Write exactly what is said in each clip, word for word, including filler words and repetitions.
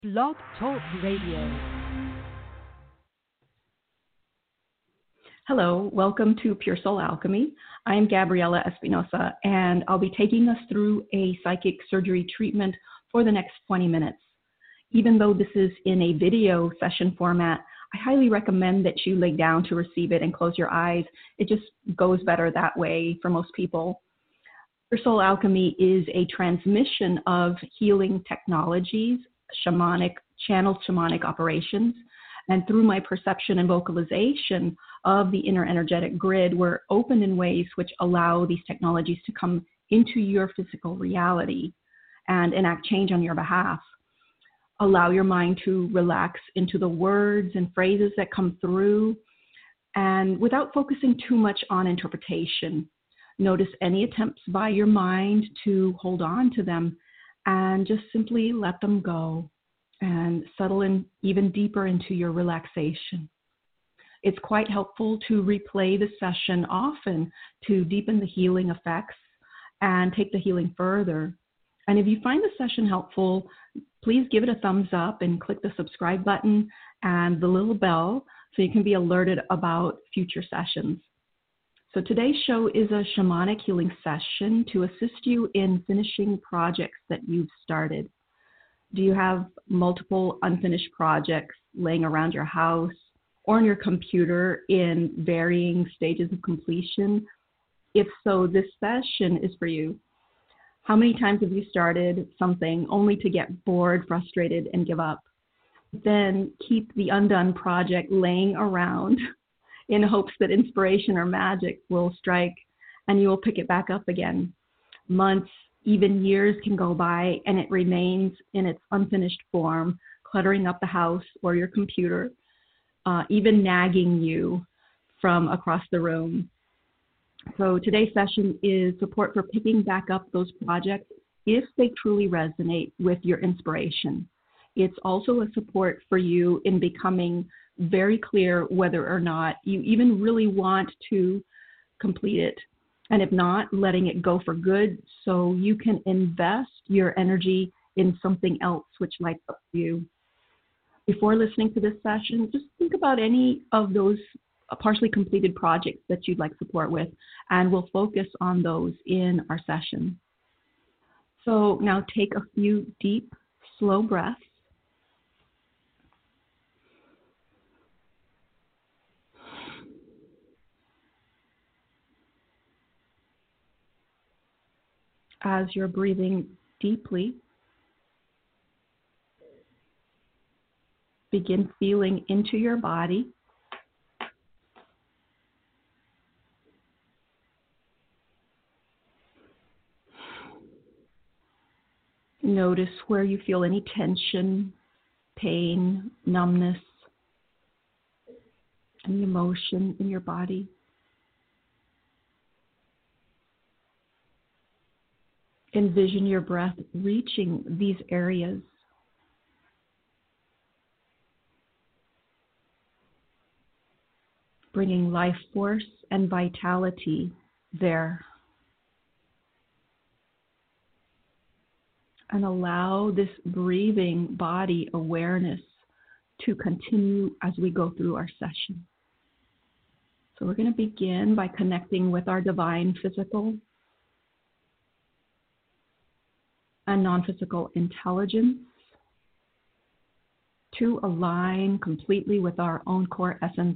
Blog Talk Radio. Hello, welcome to Pure Soul Alchemy. I'm Gabriela Espinosa, and I'll be taking us through a psychic surgery treatment for the next twenty minutes. Even though this is in a video session format, I highly recommend that you lay down to receive it and close your eyes. It just goes better that way for most people. Pure Soul Alchemy is a transmission of healing technologies, shamanic, channeled shamanic operations, and through my perception and vocalization of the inner energetic grid, we're open in ways which allow these technologies to come into your physical reality and enact change on your behalf. Allow your mind to relax into the words and phrases that come through, and without focusing too much on interpretation. Notice any attempts by your mind to hold on to them and just simply let them go and settle in even deeper into your relaxation. It's quite helpful to replay the session often to deepen the healing effects and take the healing further. And if you find the session helpful, please give it a thumbs up and click the subscribe button and the little bell so you can be alerted about future sessions. So today's show is a shamanic healing session to assist you in finishing projects that you've started. Do you have multiple unfinished projects laying around your house or on your computer in varying stages of completion? If so, this session is for you. How many times have you started something only to get bored, frustrated, and give up? Then keep the undone project laying around in hopes that inspiration or magic will strike and you will pick it back up again. Months, even years can go by and it remains in its unfinished form, cluttering up the house or your computer, uh, even nagging you from across the room. So today's session is support for picking back up those projects if they truly resonate with your inspiration. It's also a support for you in becoming very clear whether or not you even really want to complete it. And if not, letting it go for good so you can invest your energy in something else which lights up you. Before listening to this session, just think about any of those partially completed projects that you'd like support with, and we'll focus on those in our session. So now take a few deep, slow breaths. As you're breathing deeply, begin feeling into your body. Notice where you feel any tension, pain, numbness, any emotion in your body. Envision your breath reaching these areas. Bringing life force and vitality there. And allow this breathing body awareness to continue as we go through our session. So we're going to begin by connecting with our divine physical and non-physical intelligence to align completely with our own core essence.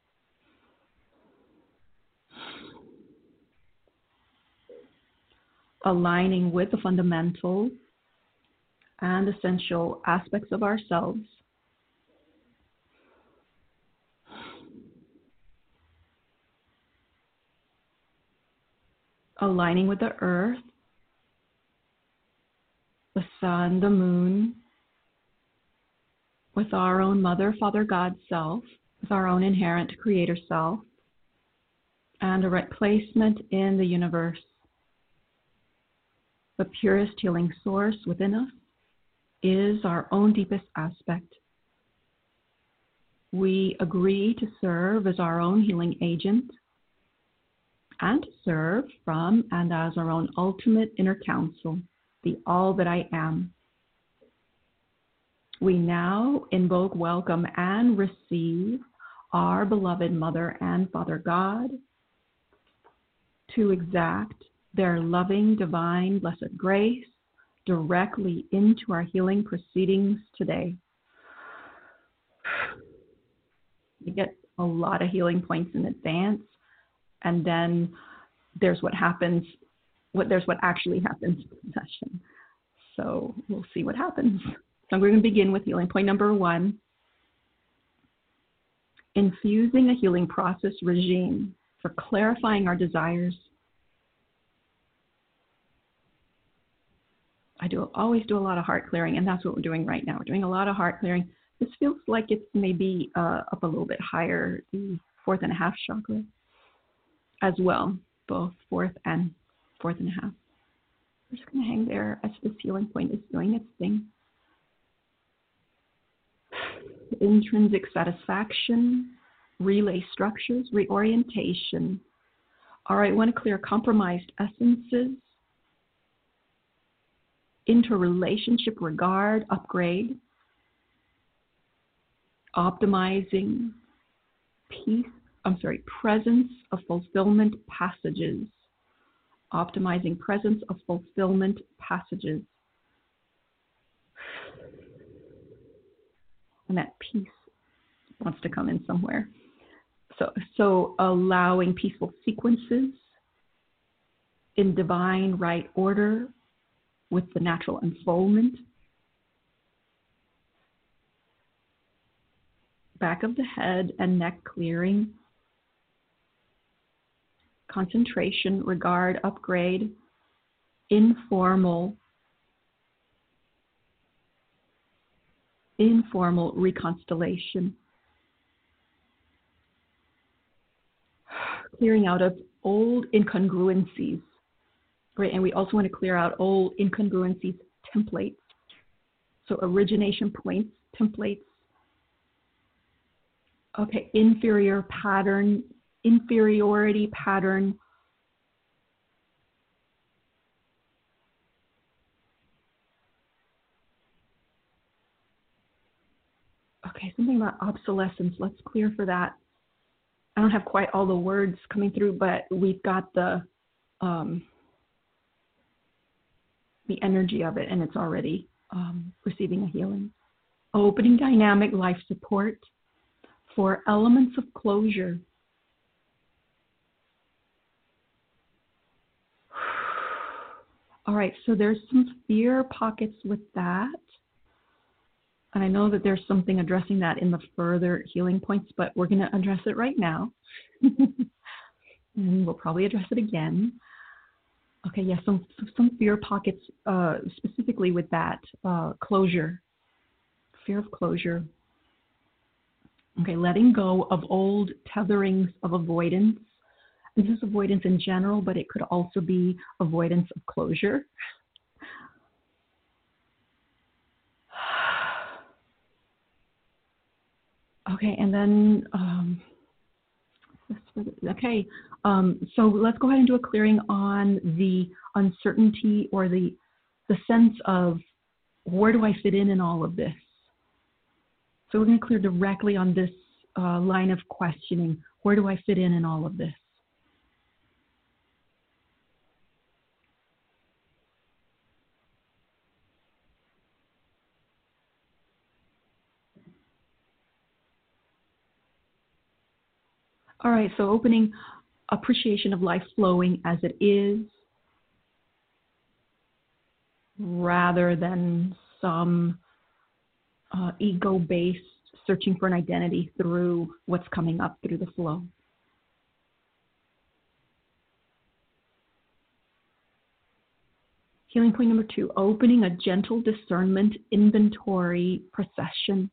Aligning with the fundamental and essential aspects of ourselves. Aligning with the earth, the sun, the moon, with our own Mother, Father, God self, with our own inherent creator self, and a right placement in the universe. The purest healing source within us is our own deepest aspect. We agree to serve as our own healing agent and to serve from and as our own ultimate inner counsel, the all that I am. We now invoke, welcome, and receive our beloved Mother and Father God to exact their loving, divine, blessed grace directly into our healing proceedings today. We get a lot of healing points in advance, and then there's what happens, what there's what actually happens in session. So we'll see what happens. So we're going to begin with healing point number one, infusing a healing process regime for clarifying our desires. I do always do a lot of heart clearing, and that's what we're doing right now. We're doing a lot of heart clearing. This feels like it's maybe uh, up a little bit higher, the fourth and a half chakra as well, both fourth and fourth and a half. We're just going to hang there as this healing point is doing its thing. Intrinsic satisfaction, relay structures, reorientation. All right, we want to clear compromised essences, interrelationship regard, upgrade, optimizing, peace, I'm sorry, presence of fulfillment passages, optimizing presence of fulfillment passages. And that peace wants to come in somewhere. So, so allowing peaceful sequences in divine right order with the natural unfoldment. Back of the head and neck clearing. Concentration, regard, upgrade, informal, informal reconstellation. Clearing out of old incongruencies, right? And we also want to clear out old incongruencies templates. So origination points, templates. Okay, inferior pattern, inferiority pattern. Okay, something about obsolescence. Let's clear for that. I don't have quite all the words coming through, but we've got the um, the energy of it, and it's already um, receiving a healing. Opening dynamic life support for elements of closure. All right, so there's some fear pockets with that. And I know that there's something addressing that in the further healing points, but we're going to address it right now. And we'll probably address it again. Okay, yes, yeah, some some fear pockets uh, specifically with that uh, closure, fear of closure. Okay, letting go of old tetherings of avoidance. This is avoidance in general, but it could also be avoidance of closure. Okay, and then, um, okay, um, so let's go ahead and do a clearing on the uncertainty or the, the sense of where do I fit in in all of this? So we're going to clear directly on this uh, line of questioning. Where do I fit in in all of this? All right, so opening appreciation of life flowing as it is, rather than some uh, ego-based searching for an identity through what's coming up through the flow. Healing point number two, opening a gentle discernment inventory procession.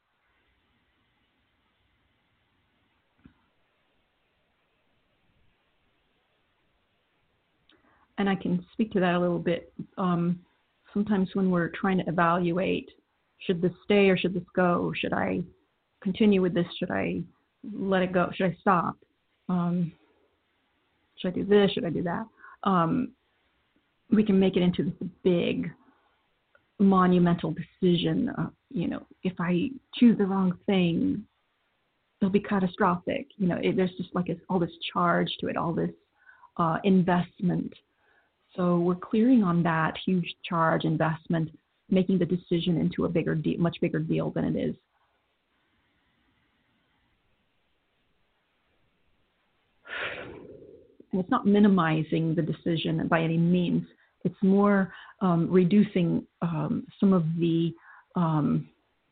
And I can speak to that a little bit. Um, sometimes when we're trying to evaluate, should this stay or should this go? Should I continue with this? Should I let it go? Should I stop? Um, should I do this? Should I do that? Um, we can make it into this big monumental decision. Uh, you know, if I choose the wrong thing, it'll be catastrophic. You know, it, there's just like a, all this charge to it, all this uh, investment. So we're clearing on that huge charge investment, making the decision into a bigger, de- much bigger deal than it is. And it's not minimizing the decision by any means. It's more um, reducing um, some of the um,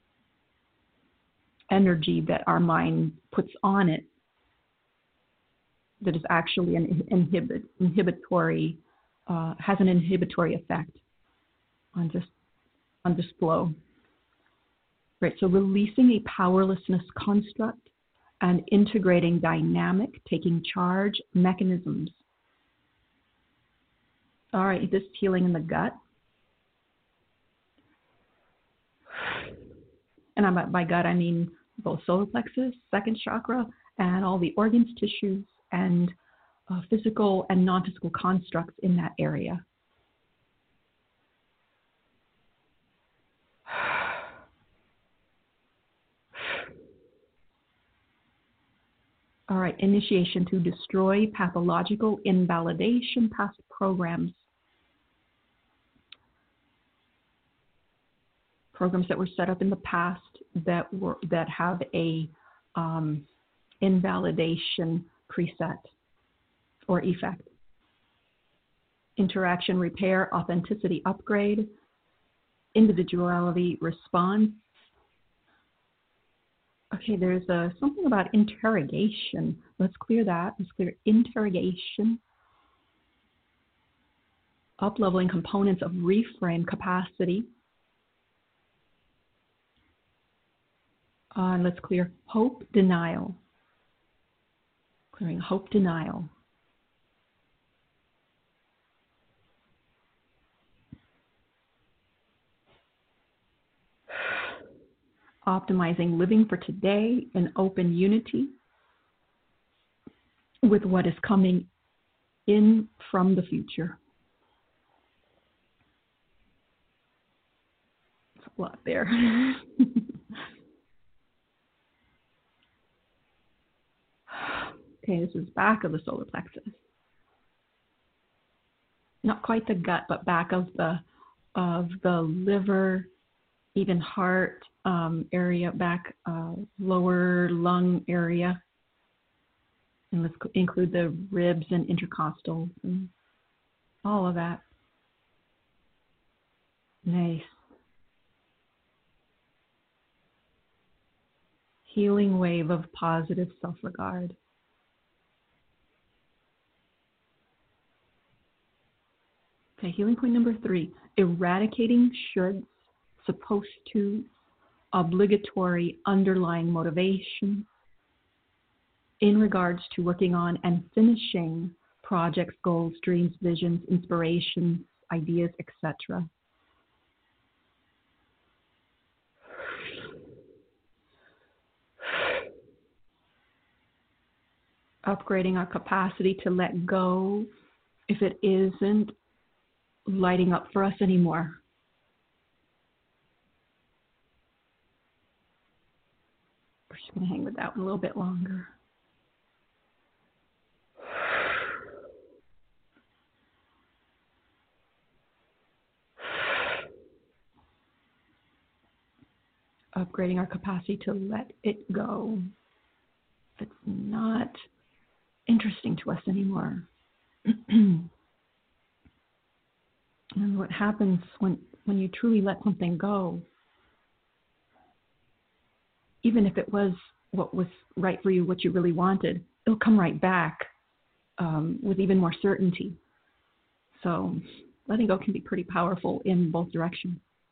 energy that our mind puts on it that is actually an inhibit, inhibitory, uh, has an inhibitory effect on just on this flow. Right, so releasing a powerlessness construct and integrating dynamic, taking charge mechanisms. All right, this healing in the gut. And by gut, I mean both solar plexus, second chakra, and all the organs, tissues, and uh, physical and non-physical constructs in that area. All right, initiation to destroy pathological invalidation past programs. Programs that were set up in the past that were that have a um, invalidation preset or effect. Interaction repair, authenticity upgrade, individuality response. Okay, there's a, something about interrogation. Let's clear that. Let's clear interrogation. Up-leveling components of reframe capacity. Uh, and let's clear hope denial. Clearing hope denial. Optimizing living for today in open unity with what is coming in from the future. It's a lot there. Okay, this is back of the solar plexus. Not quite the gut, but back of the of the liver, even heart um, area, back uh, lower lung area. And let's include the ribs and intercostals and all of that. Nice. Healing wave of positive self-regard. Okay, healing point number three, eradicating shoulds, supposed to, obligatory underlying motivation in regards to working on and finishing projects, goals, dreams, visions, inspirations, ideas, et cetera. Upgrading our capacity to let go if it isn't lighting up for us anymore. We're just going to hang with that one a little bit longer. Upgrading our capacity to let it go if it's not interesting to us anymore. And what happens when, when you truly let something go, even if it was what was right for you, what you really wanted, it'll come right back um, with even more certainty. So letting go can be pretty powerful in both directions.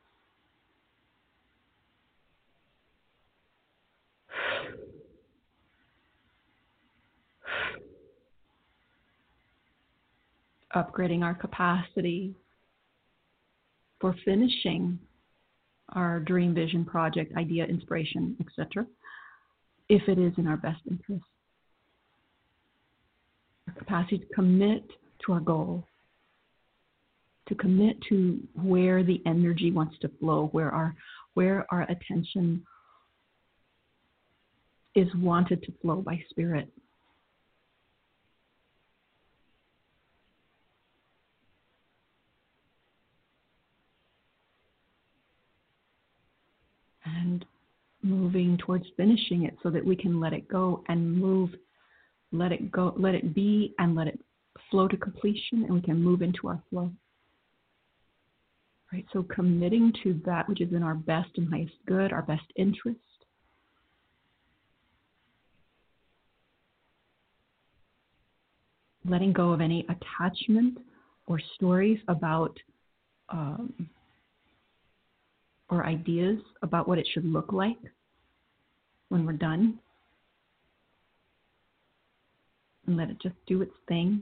Upgrading our capacity for finishing our dream, vision, project, idea, inspiration, et cetera, if it is in our best interest. Our capacity to commit to our goal. to commit to where the energy wants to flow, where our where our attention is wanted to flow by Spirit. And moving towards finishing it so that we can let it go and move, let it go, let it be and let it flow to completion, and we can move into our flow. Right, so committing to that which is in our best and highest good, our best interest. Letting go of any attachment or stories about um, or ideas about what it should look like when we're done. And let it just do its thing.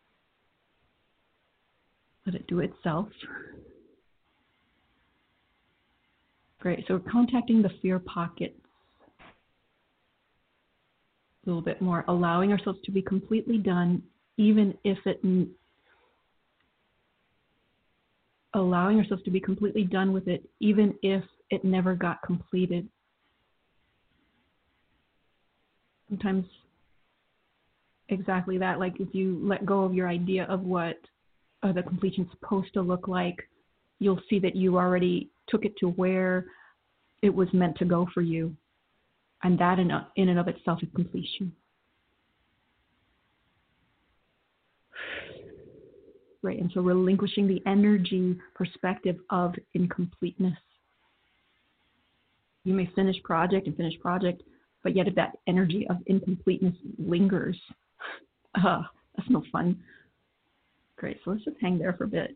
Let it do itself. Great, so we're contacting the fear pockets a little bit more, allowing ourselves to be completely done, even if it, allowing ourselves to be completely done with it, even if it never got completed. Sometimes exactly that, like if you let go of your idea of what uh, the completion's supposed to look like, you'll see that you already took it to where it was meant to go for you. And that in, in and of itself is completion. Right, and so relinquishing the energy perspective of incompleteness. You may finish project and finish project, but yet if that energy of incompleteness lingers, uh, that's no fun. Great, so let's just hang there for a bit.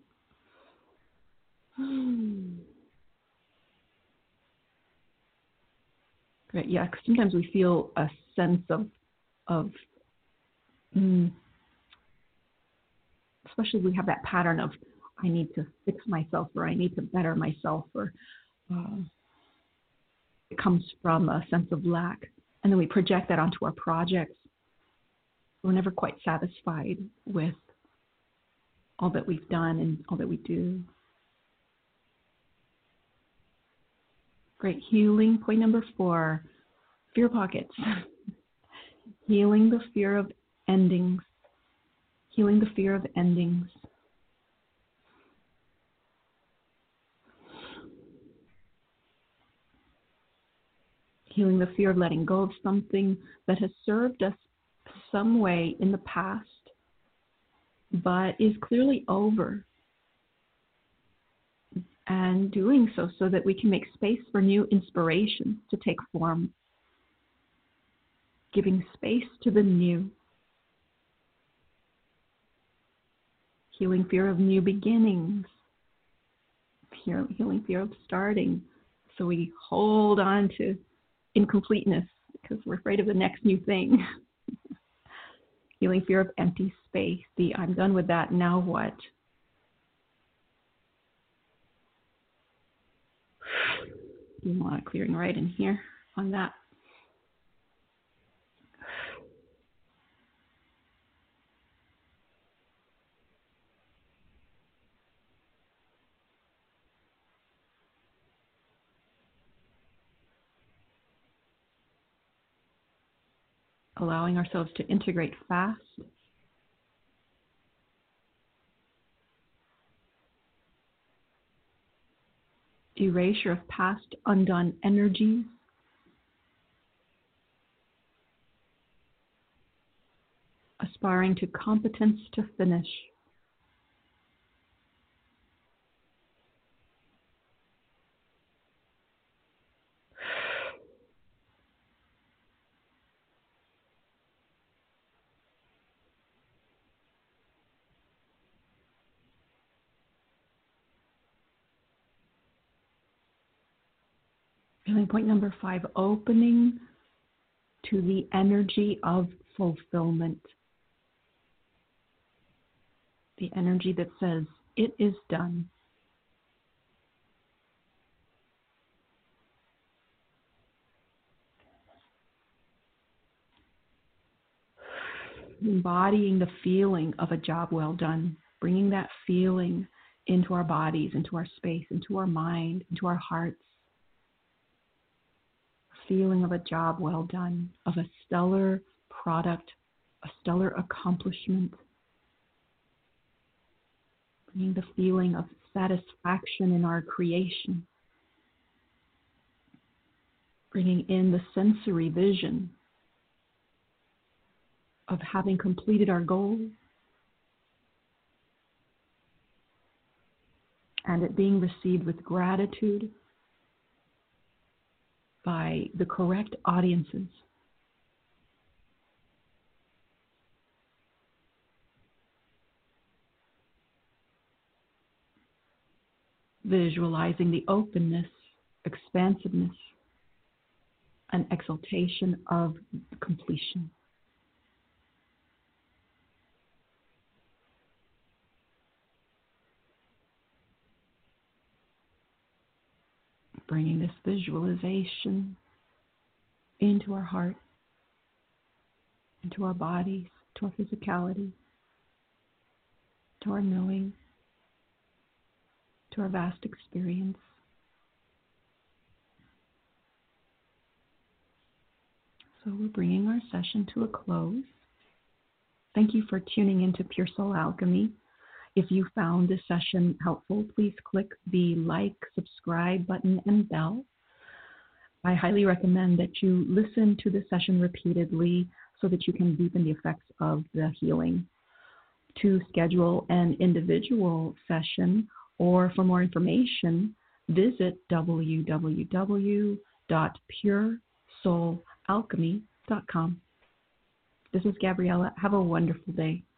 Great, yeah, because sometimes we feel a sense of, of mm, especially we have that pattern of, I need to fix myself, or I need to better myself, or uh, it comes from a sense of lack. And then we project that onto our projects. We're never quite satisfied with all that we've done and all that we do. Great, healing. Point number four, fear pockets. Healing the fear of endings. Healing the fear of endings. Healing the fear of letting go of something that has served us some way in the past, but is clearly over. And doing so so that we can make space for new inspiration to take form. Giving space to the new. Healing fear of new beginnings. Healing fear of starting. So we hold on to incompleteness because we're afraid of the next new thing. Healing fear of empty space. The I'm done with that, now what? Doing a lot of clearing right in here on that. Allowing ourselves to integrate fast. Erasure of past undone energies. Aspiring to competence to finish. Feeling point number five, opening to the energy of fulfillment. The energy that says, it is done. Embodying the feeling of a job well done, bringing that feeling into our bodies, into our space, into our mind, into our hearts. A feeling of a job well done, of a stellar product, a stellar accomplishment. Bringing the feeling of satisfaction in our creation. Bringing in the sensory vision of having completed our goal and it being received with gratitude by the correct audiences. Visualizing the openness, expansiveness, and exaltation of completion. Bringing this visualization into our heart, into our bodies, to our physicality, to our knowing, to our vast experience. So we're bringing our session to a close. Thank you for tuning into Pure Soul Alchemy. If you found this session helpful, please click the like, subscribe button, and bell. I highly recommend that you listen to the session repeatedly so that you can deepen the effects of the healing. To schedule an individual session or for more information, visit w w w dot pure soul alchemy dot com. This is Gabriella. Have a wonderful day.